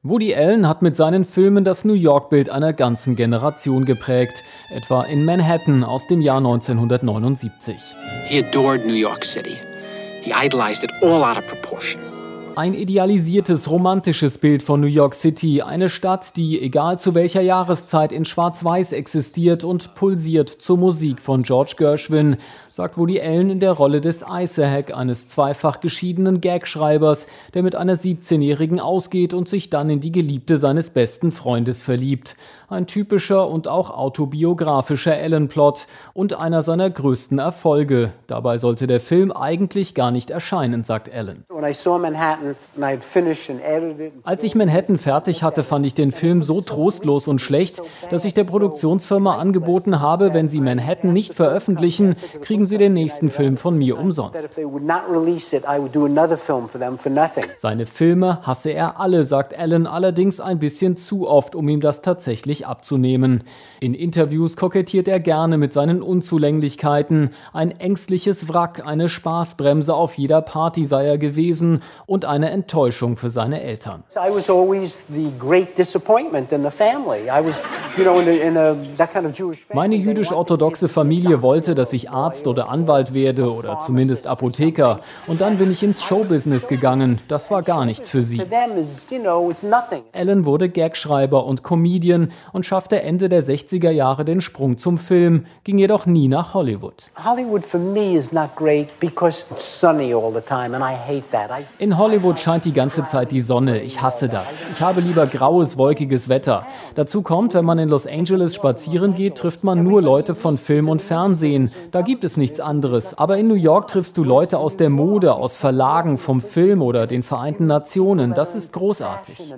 Woody Allen hat mit seinen Filmen das New York-Bild einer ganzen Generation geprägt, etwa in Manhattan aus dem Jahr 1979. He adored New York City. He idolized it all out of proportion. Ein idealisiertes, romantisches Bild von New York City, eine Stadt, die, egal zu welcher Jahreszeit, in Schwarz-Weiß existiert und pulsiert zur Musik von George Gershwin, sagt Woody Allen in der Rolle des Isaac, eines zweifach geschiedenen Gagschreibers, der mit einer 17-Jährigen ausgeht und sich dann in die Geliebte seines besten Freundes verliebt. Ein typischer und auch autobiografischer Allen-Plot und einer seiner größten Erfolge. Dabei sollte der Film eigentlich gar nicht erscheinen, sagt Allen. Als ich Manhattan fertig hatte, fand ich den Film so trostlos und schlecht, dass ich der Produktionsfirma angeboten habe, wenn sie Manhattan nicht veröffentlichen, kriegen sie den nächsten Film von mir umsonst. Seine Filme hasse er alle, sagt Allen, allerdings ein bisschen zu oft, um ihm das tatsächlich abzunehmen. In Interviews kokettiert er gerne mit seinen Unzulänglichkeiten. Ein ängstliches Wrack, eine Spaßbremse auf jeder Party sei er gewesen und eine Enttäuschung für seine Eltern. Meine jüdisch-orthodoxe Familie wollte, dass ich Arzt oder Anwalt werde oder zumindest Apotheker. Und dann bin ich ins Showbusiness gegangen. Das war gar nichts für sie. Allen wurde Gagschreiber und Comedian und schaffte Ende der 60er Jahre den Sprung zum Film, ging jedoch nie nach Hollywood. In Hollywood scheint die ganze Zeit die Sonne. Ich hasse das. Ich habe lieber graues, wolkiges Wetter. Dazu kommt, wenn man in Los Angeles spazieren geht, trifft man nur Leute von Film und Fernsehen. Da gibt es nichts anderes. Aber in New York triffst du Leute aus der Mode, aus Verlagen, vom Film oder den Vereinten Nationen. Das ist großartig.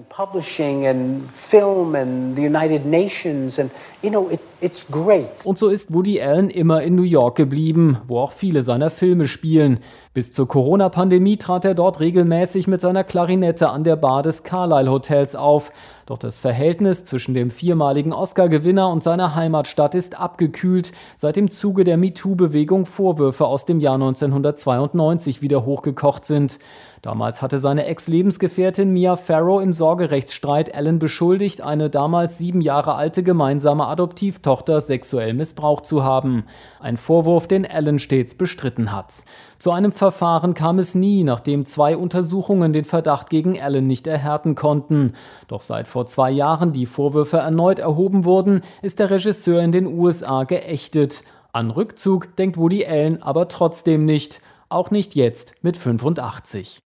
Und so ist Woody Allen immer in New York geblieben, wo auch viele seiner Filme spielen. Bis zur Corona-Pandemie trat er dort regelmäßig mit seiner Klarinette an der Bar des Carlyle Hotels auf. Doch das Verhältnis zwischen dem viermaligen Oscar-Gewinner und seiner Heimatstadt ist abgekühlt, seit im Zuge der MeToo-Bewegung Vorwürfe aus dem Jahr 1992 wieder hochgekocht sind. Damals hatte seine Ex-Lebensgefährtin Mia Farrow im Sorgerechtsstreit Allen beschuldigt, eine damals 7 Jahre alte gemeinsame Adoptivtochter sexuell missbraucht zu haben. Ein Vorwurf, den Allen stets bestritten hat. Zu einem Verfahren kam es nie, nachdem 2 Untersuchungen den Verdacht gegen Allen nicht erhärten konnten. Doch seit vor 2 Jahren die Vorwürfe erneut erhoben wurden, ist der Regisseur in den USA geächtet. An Rückzug denkt Woody Allen aber trotzdem nicht. Auch nicht jetzt mit 85.